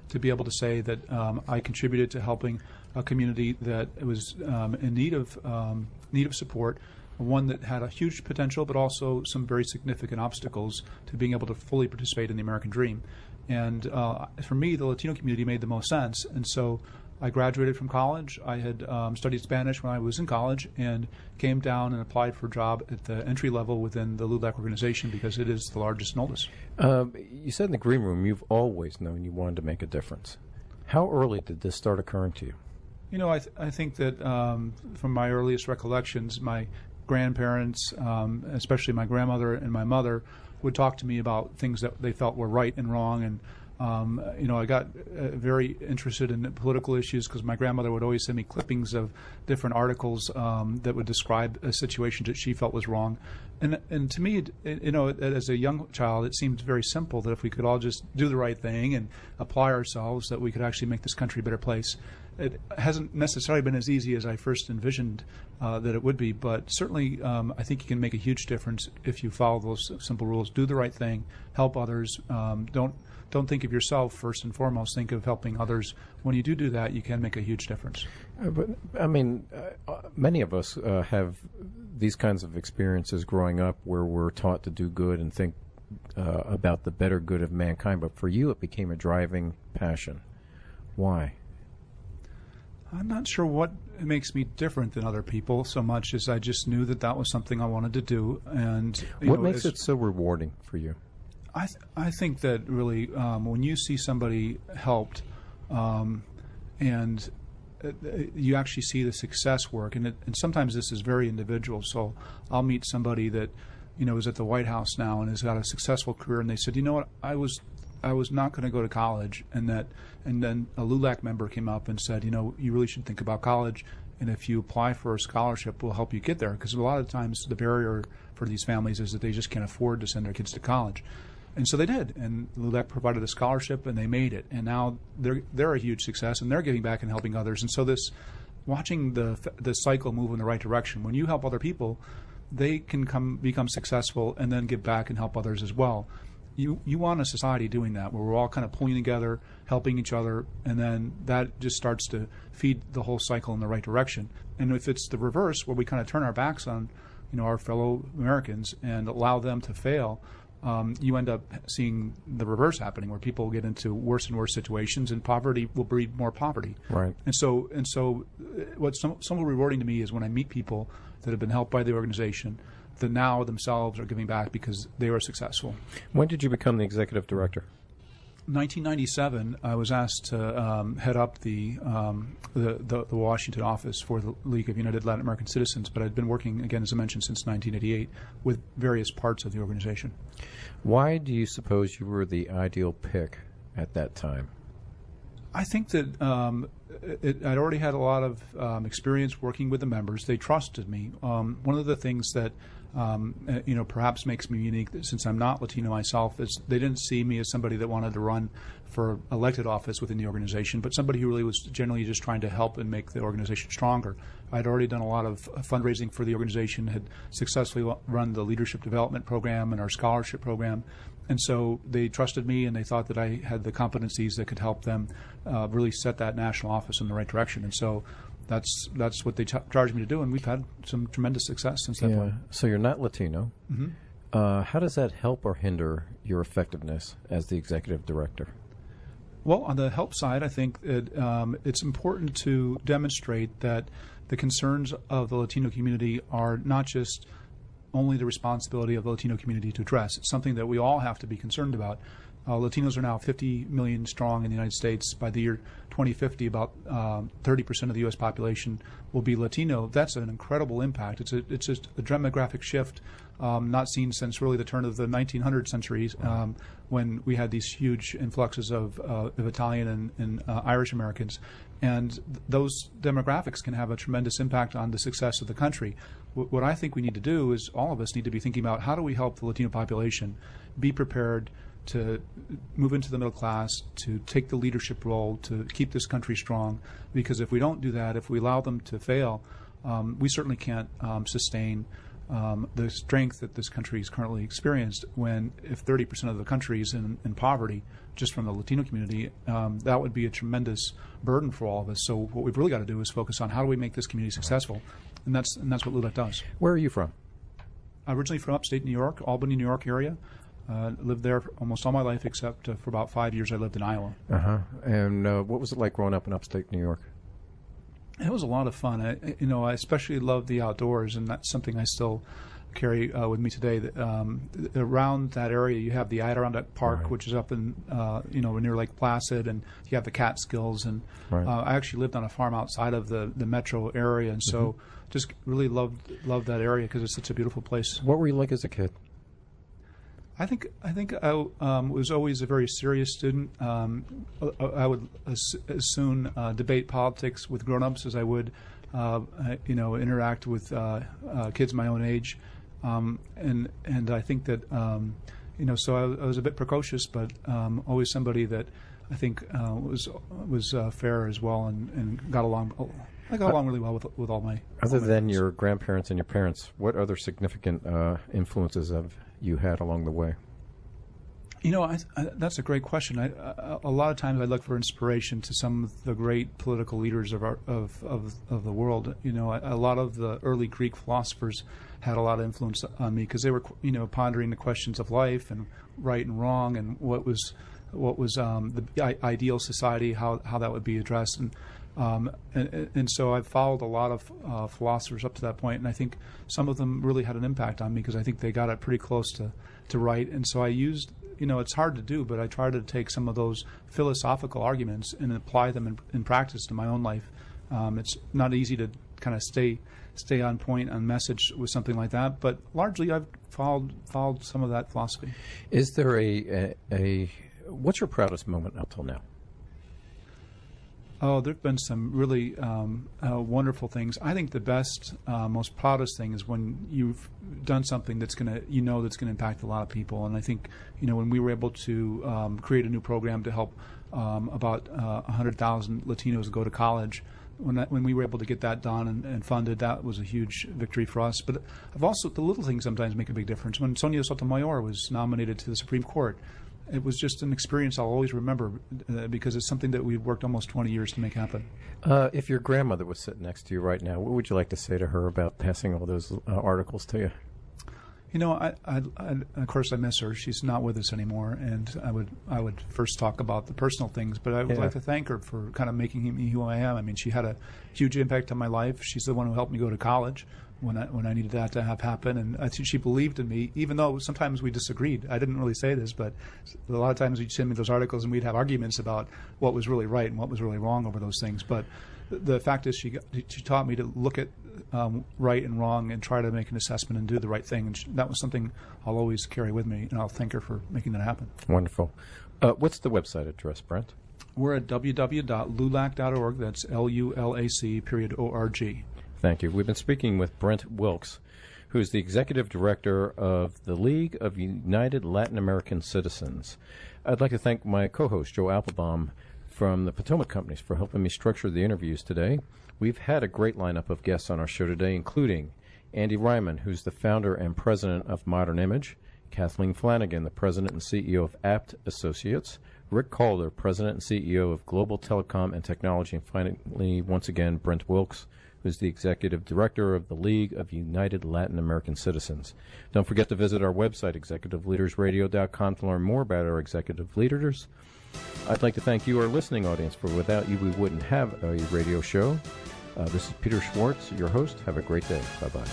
to be able to say that I contributed to helping a community that was in need of support, one that had a huge potential, but also some very significant obstacles to being able to fully participate in the American dream. And for me, the Latino community made the most sense. And so I graduated from college. I had studied Spanish when I was in college and came down and applied for a job at the entry level within the LULAC organization because it is the largest and oldest. You said in the green room you've always known you wanted to make a difference. How early did this start occurring to you? You know, I think that from my earliest recollections, my grandparents, especially my grandmother and my mother, would talk to me about things that they felt were right and wrong. And I got very interested in political issues because my grandmother would always send me clippings of different articles that would describe a situation that she felt was wrong. And to me, as a young child, it seemed very simple that if we could all just do the right thing and apply ourselves, that we could actually make this country a better place. It hasn't necessarily been as easy as I first envisioned that it would be, but certainly I think you can make a huge difference if you follow those simple rules. Do the right thing, help others. Don't think of yourself first and foremost. Think of helping others. When you do that, you can make a huge difference. But I mean, many of us have these kinds of experiences growing up where we're taught to do good and think about the better good of mankind. But for you, it became a driving passion. Why? I'm not sure what makes me different than other people so much as I just knew that was something I wanted to do. And what makes it so rewarding for you? I think that really when you see somebody helped and you actually see the success work, and sometimes this is very individual. So I'll meet somebody that is at the White House now and has got a successful career, and they said, you know what, I was not going to go to college, and then a LULAC member came up and said, you really should think about college, and if you apply for a scholarship, we'll help you get there, because a lot of times the barrier for these families is that they just can't afford to send their kids to college. And so they did, and LULAC provided a scholarship, and they made it, and now they're a huge success, and they're giving back and helping others. And so watching the cycle move in the right direction. When you help other people, they can become successful and then give back and help others as well. You want a society doing that, where we're all kind of pulling together, helping each other, and then that just starts to feed the whole cycle in the right direction. And if it's the reverse, where we kind of turn our backs on our fellow Americans and allow them to fail, you end up seeing the reverse happening, where people get into worse and worse situations, and poverty will breed more poverty. Right. And so what's somewhat rewarding to me is when I meet people that have been helped by the organization, that now themselves are giving back because they were successful. When did you become the executive director? 1997, I was asked to head up the Washington office for the League of United Latin American Citizens, but I'd been working, again, as I mentioned, since 1988 with various parts of the organization. Why do you suppose you were the ideal pick at that time? I think that I'd already had a lot of experience working with the members. They trusted me. One of the things that perhaps makes me unique, since I'm not Latino myself, is they didn't see me as somebody that wanted to run for elected office within the organization, but somebody who really was generally just trying to help and make the organization stronger. I'd already done a lot of fundraising for the organization, had successfully run the leadership development program and our scholarship program, and so they trusted me, and they thought that I had the competencies that could help them really set that national office in the right direction. And so that's what they charged me to do, and we've had some tremendous success since that point. So you're not Latino. Mm-hmm. How does that help or hinder your effectiveness as the executive director? Well, on the help side, I think it's important to demonstrate that the concerns of the Latino community are not just only the responsibility of the Latino community to address. It's something that we all have to be concerned about. Latinos are now 50 million strong in the United States. By the year 2050, about 30% of the U.S. population will be Latino. That's an incredible impact. It's just a demographic shift not seen since really the turn of the 1900 centuries, when we had these huge influxes of Italian and Irish Americans. And those demographics can have a tremendous impact on the success of the country. What I think we need to do is all of us need to be thinking about how do we help the Latino population be prepared to move into the middle class, to take the leadership role, to keep this country strong. Because if we don't do that, if we allow them to fail, we certainly can't sustain the strength that this country has currently experienced, when if 30% of the country is in poverty, just from the Latino community, that would be a tremendous burden for all of us. So what we've really got to do is focus on how do we make this community successful, and that's what LULAC does. Where are you from? Originally from upstate New York, Albany, New York area. Lived there almost all my life, except for about 5 years I lived in Iowa. And what was it like growing up in upstate New York? It was a lot of fun. I especially loved the outdoors, and that's something I still carry with me today. Around that area, you have the Adirondack Park, which is up in near Lake Placid, and you have the Catskills. And I actually lived on a farm outside of the metro area, and so just really loved that area because it's such a beautiful place. What were you like as a kid? I think I was always a very serious student. I would as soon debate politics with grown-ups as I would, interact with kids my own age, and I think that so I was a bit precocious, but always somebody that I think was fair as well, and got along. I got along really well with all my. Other than your grandparents and your parents, what other significant influences have you had along the way? That's a great question. A lot of times I look for inspiration to some of the great political leaders of the world. A lot of the early Greek philosophers had a lot of influence on me because they were, pondering the questions of life and right and wrong and what was the ideal society, how that would be addressed, and so I've followed a lot of philosophers up to that point, and I think some of them really had an impact on me because I think they got it pretty close to right. And so I used, it's hard to do, but I try to take some of those philosophical arguments and apply them in practice to my own life. It's not easy to kind of stay on point, on message with something like that, but largely I've followed some of that philosophy. Is there a what's your proudest moment up till now? Oh, there have been some really wonderful things. I think the best, most proudest thing is when you've done something that's going to impact a lot of people. And I think, when we were able to create a new program to help about 100,000 Latinos go to college, when we were able to get that done and funded, that was a huge victory for us. But I've also, the little things sometimes make a big difference. When Sonia Sotomayor was nominated to the Supreme Court, it was just an experience I'll always remember because it's something that we've worked almost 20 years to make happen. If your grandmother was sitting next to you right now, what would you like to say to her about passing all those articles to you? Of course, I miss her. She's not with us anymore, and I would first talk about the personal things, but I would like to thank her for kind of making me who I am. I mean, she had a huge impact on my life. She's the one who helped me go to college when I needed that to have happen, and I think she believed in me, even though sometimes we disagreed. I didn't really say this, but a lot of times she'd send me those articles, and we'd have arguments about what was really right and what was really wrong over those things. But the fact is, she taught me to look at right and wrong and try to make an assessment and do the right thing. And that was something I'll always carry with me, and I'll thank her for making that happen. Wonderful. What's the website address, Brent? We're at www.lulac.org. That's LULAC.org. Thank you. We've been speaking with Brent Wilkes, who is the Executive Director of the League of United Latin American Citizens. I'd like to thank my co-host, Joe Applebaum, from the Potomac Companies for helping me structure the interviews today. We've had a great lineup of guests on our show today, including Andy Ryman, who's the founder and president of Modern Image, Kathleen Flanagan, the president and CEO of Apt Associates, Rick Calder, president and CEO of Global Telecom and Technology, and finally, once again, Brent Wilkes, who's the executive director of the League of United Latin American Citizens. Don't forget to visit our website, executiveleadersradio.com, to learn more about our executive leaders. I'd like to thank you, our listening audience, for without you, we wouldn't have a radio show. This is Peter Schwartz, your host. Have a great day. Bye-bye.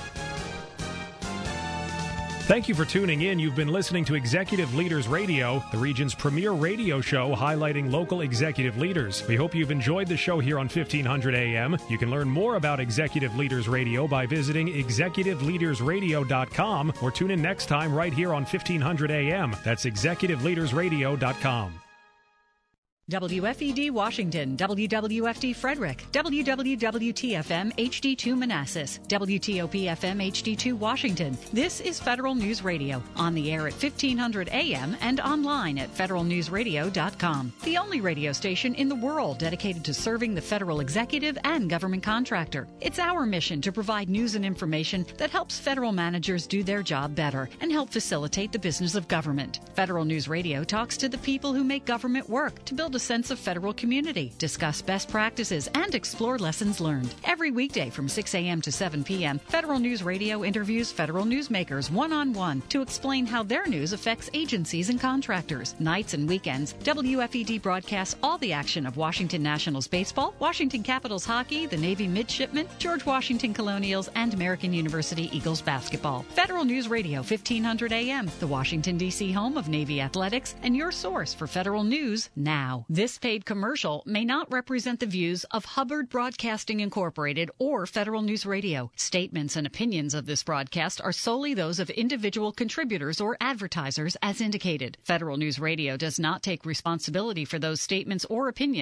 Thank you for tuning in. You've been listening to Executive Leaders Radio, the region's premier radio show highlighting local executive leaders. We hope you've enjoyed the show here on 1500 AM. You can learn more about Executive Leaders Radio by visiting executiveleadersradio.com or tune in next time right here on 1500 AM. That's executiveleadersradio.com. WFED Washington, WWFD Frederick, WWWT-FM HD2 Manassas, WTOP-FM HD2 Washington. This is Federal News Radio, on the air at 1500 AM and online at federalnewsradio.com. The only radio station in the world dedicated to serving the federal executive and government contractor. It's our mission to provide news and information that helps federal managers do their job better and help facilitate the business of government. Federal News Radio talks to the people who make government work to build a sense of federal community, discuss best practices, and explore lessons learned. Every weekday from 6 a.m. to 7 p.m., Federal News Radio interviews federal newsmakers one-on-one to explain how their news affects agencies and contractors. Nights and weekends, WFED broadcasts all the action of Washington Nationals baseball, Washington Capitals hockey, the Navy midshipmen, George Washington Colonials, and American University Eagles basketball. Federal News Radio, 1500 AM, the Washington, D.C. home of Navy athletics, and your source for federal news now. This paid commercial may not represent the views of Hubbard Broadcasting Incorporated or Federal News Radio. Statements and opinions of this broadcast are solely those of individual contributors or advertisers as indicated. Federal News Radio does not take responsibility for those statements or opinions